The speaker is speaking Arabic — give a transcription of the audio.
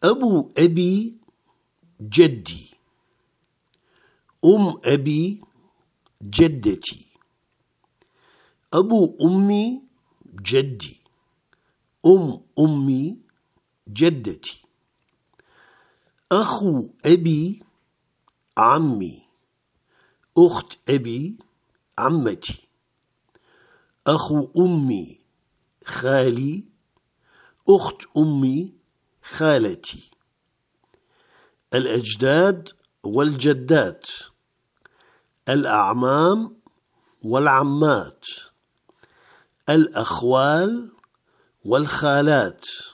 أبو أبي جدي، أم أبي جدتي، أبو أمي جدي، أم أمي جدتي، أخو أبي عمي، أخت أبي عمتي، أخو أمي خالي، أخت أمي خالتي. الأجداد والجدات، الأعمام والعمات، الأخوال والخالات.